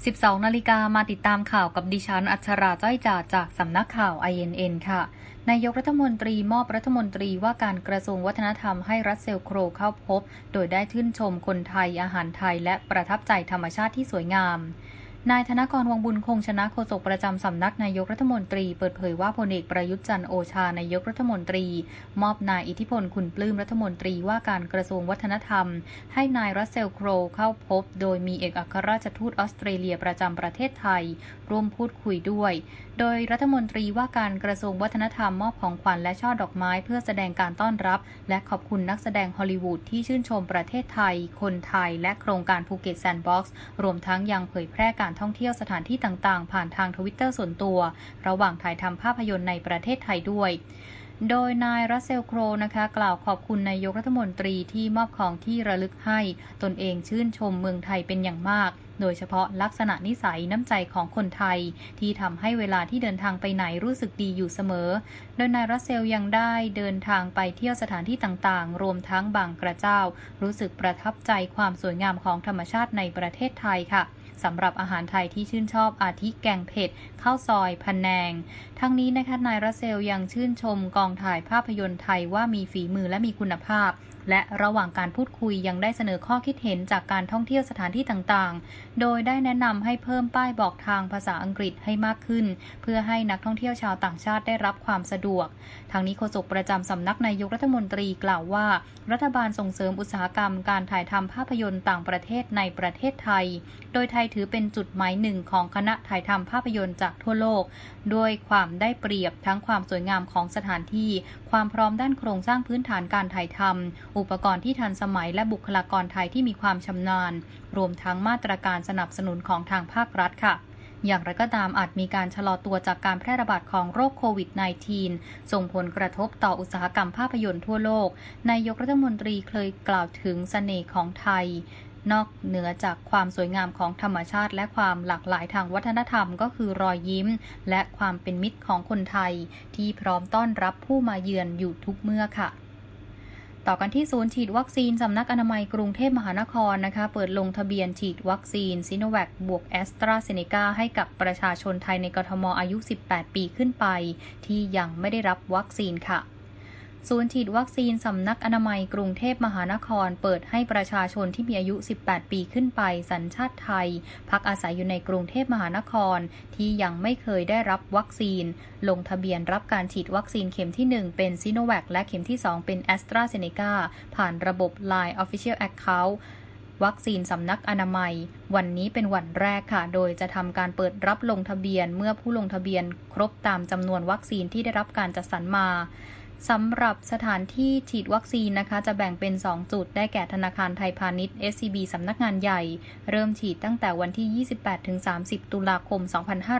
12 นาฬิกามาติดตามข่าวกับดิฉันอัชราจ้อยจ่าจากสำนักข่าว INN ค่ะนายกรัฐมนตรีมอบรัฐมนตรีว่าการกระทรวงวัฒนธรรมให้รัสเซลโครเข้าพบโดยได้ชื่นชมคนไทยอาหารไทยและประทับใจธรรมชาติที่สวยงามนายธนกร วงศ์บุญคงชนะโฆษกประจำสำนักนายกรัฐมนตรีเปิดเผยว่าพลเอกประยุทธ์จันทร์โอชานายกรัฐมนตรีมอบนายอิทธิพลคุณปลื้มรัฐมนตรีว่าการกระทรวงวัฒนธรรมให้นายรัสเซลโครเข้าพบโดยมีเอกอัครราชทูตออสเตรเลียประจำประเทศไทยร่วมพูดคุยด้วยโดยรัฐมนตรีว่าการกระทรวงวัฒนธรรมมอบของขวัญและช่อดอกไม้เพื่อแสดงการต้อนรับและขอบคุณนักแสดงฮอลลีวูดที่ชื่นชมประเทศไทยคนไทยและโครงการภูเก็ตแซนด์บ็อกซ์รวมทั้งยังเผยแพร่การท่องเที่ยวสถานที่ต่างๆผ่านทาง Twitter ส่วนตัวระหว่างถ่ายทำภาพยนตร์ในประเทศไทยด้วยโดยนายรัสเซลโครนะคะกล่าวขอบคุณนายกรัฐมนตรีที่มอบของที่ระลึกให้ตนเองชื่นชมเมืองไทยเป็นอย่างมากโดยเฉพาะลักษณะนิสัยน้ำใจของคนไทยที่ทำให้เวลาที่เดินทางไปไหนรู้สึกดีอยู่เสมอโดยนายรัสเซลยังได้เดินทางไปเที่ยวสถานที่ต่างๆรวมทั้งบางกระเจ้ารู้สึกประทับใจความสวยงามของธรรมชาติในประเทศไทยค่ะสำหรับอาหารไทยที่ชื่นชอบอาทิแกงเผ็ดข้าวซอยพะแนงทั้งนี้นะคะนายรัสเซลยังชื่นชมกองถ่ายภาพยนตร์ไทยว่ามีฝีมือและมีคุณภาพและระหว่างการพูดคุยยังได้เสนอข้อคิดเห็นจากการท่องเที่ยวสถานที่ต่างๆโดยได้แนะนำให้เพิ่มป้ายบอกทางภาษาอังกฤษให้มากขึ้นเพื่อให้นักท่องเที่ยวชาวต่างชาติได้รับความสะดวกทางนี้โฆษกประจำสำนักนายกรัฐมนตรีกล่าวว่ารัฐบาลส่งเสริมอุตสาหกรรมการถ่ายทำภาพยนตร์ต่างประเทศในประเทศไทยโดยไทยถือเป็นจุดหมายหนึ่งของคณะถ่ายทำภาพยนตร์จากทั่วโลกด้วยความได้เปรียบทั้งความสวยงามของสถานที่ความพร้อมด้านโครงสร้างพื้นฐานการถ่ายทำอุปกรณ์ที่ทันสมัยและบุคลากรไทยที่มีความชำนาญรวมทั้งมาตรการสนับสนุนของทางภาครัฐค่ะอย่างไรก็ตามอาจมีการชะลอตัวจากการแพร่ระบาดของโรคโควิด -19 ส่งผลกระทบต่ออุตสาหกรรมภาพยนตร์ทั่วโลกนายกรัฐมนตรีเคยกล่าวถึงเสน่ห์ของไทยนอกเหนือจากความสวยงามของธรรมชาติและความหลากหลายทางวัฒนธรรมก็คือรอยยิ้มและความเป็นมิตรของคนไทยที่พร้อมต้อนรับผู้มาเยือนอยู่ทุกเมื่อค่ะต่อกันที่ศูนย์ฉีดวัคซีนสำนักอนามัยกรุงเทพมหานครนะคะเปิดลงทะเบียนฉีดวัคซีนซิโนแวคบวกแอสตราเซเนกาให้กับประชาชนไทยในกทมอายุ 18 ปีขึ้นไปที่ยังไม่ได้รับวัคซีนค่ะศูนย์ฉีดวัคซีนสำนักอนามัยกรุงเทพมหานครเปิดให้ประชาชนที่มีอายุ 18 ปีขึ้นไปสัญชาติไทยพักอาศัยอยู่ในกรุงเทพมหานครที่ยังไม่เคยได้รับวัคซีนลงทะเบียนรับการฉีดวัคซีนเข็มที่ 1 เป็นซิโนแวคและเข็มที่ 2 เป็นแอสตราเซเนกาผ่านระบบ LINE Official Account วัคซีนสำนักอนามัยวันนี้เป็นวันแรกค่ะโดยจะทำการเปิดรับลงทะเบียนเมื่อผู้ลงทะเบียนครบตามจำนวนวัคซีนที่ได้รับการจัดสรรมาสำหรับสถานที่ฉีดวัคซีนนะคะจะแบ่งเป็น2จุดได้แก่ธนาคารไทยพาณิชย์ SCB สำนักงานใหญ่เริ่มฉีดตั้งแต่วันที่ 28-30 ตุลาคม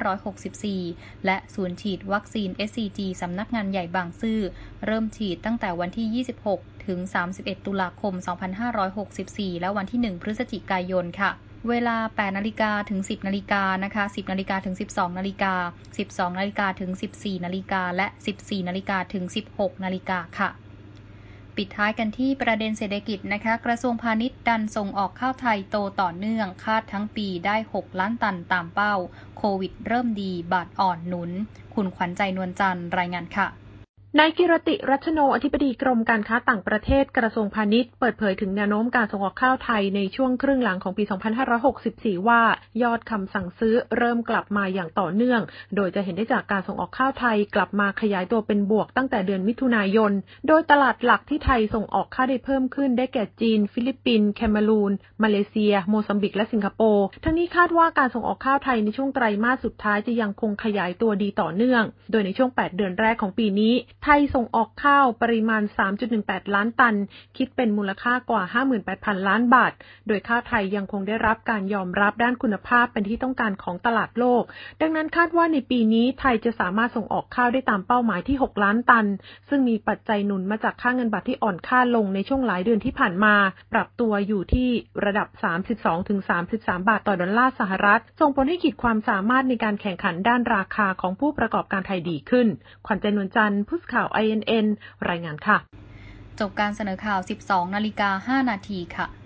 2564 และศูนย์ฉีดวัคซีน SCG สำนักงานใหญ่บางซื่อเริ่มฉีดตั้งแต่วันที่ 26-31 ตุลาคม 2564 และวันที่ 1 พฤศจิกายนค่ะเวลา 8 นาฬิกาถึง 10 นาฬิกานะคะ 10 นาฬิกาถึง 12 นาฬิกา 12 นาฬิกาถึง 14 นาฬิกาและ 14 นาฬิกาถึง 16 นาฬิกาค่ะปิดท้ายกันที่ประเด็นเศรษฐกิจนะคะกระทรวงพาณิชย์ดันส่งออกข้าวไทยโตต่อเนื่องคาดทั้งปีได้ 6 ล้านตันตามเป้าโควิดเริ่มดีบาทอ่อนหนุนคุณขวัญใจนวลจันทร์รายงานค่ะนายกิรติรัชโนอธิบดีกรมการค้าต่างประเทศกระทรวงพาณิชย์เปิดเผยถึงแนวโน้มการส่งออกข้าวไทยในช่วงครึ่งหลังของปี 2564 ว่ายอดคำสั่งซื้อเริ่มกลับมาอย่างต่อเนื่องโดยจะเห็นได้จากการส่งออกข้าวไทยกลับมาขยายตัวเป็นบวกตั้งแต่เดือนมิถุนายนโดยตลาดหลักที่ไทยส่งออกข้าวได้เพิ่มขึ้นได้แก่จีนฟิลิปปินส์แคเมรูนมาเลเซียโมซัมบิกและสิงคโปร์ทั้งนี้คาดว่าการส่งออกข้าวไทยในช่วงไตรมาสสุดท้ายจะยังคงขยายตัวดีต่อเนื่องโดยในช่วง 8 เดือนแรกของปีนี้ไทยส่งออกข้าวปริมาณ 3.18 ล้านตันคิดเป็นมูลค่ากว่า 58,000 ล้านบาทโดยข้าวไทยยังคงได้รับการยอมรับด้านคุณภาพเป็นที่ต้องการของตลาดโลกดังนั้นคาดว่าในปีนี้ไทยจะสามารถส่งออกข้าวได้ตามเป้าหมายที่ 6 ล้านตันซึ่งมีปัจจัยหนุนมาจากค่าเงินบาทที่อ่อนค่าลงในช่วงหลายเดือนที่ผ่านมาปรับตัวอยู่ที่ระดับ 32-33 บาทต่อดอลลาร์สหรัฐส่งผลให้ขีดความสามารถในการแข่งขันด้านราคาของผู้ประกอบการไทยดีขึ้นขวัญใจนวลจันทร์ผู้สื่อข่าว INN รายงานค่ะจบการเสนอข่าว 12:05 นาทีค่ะ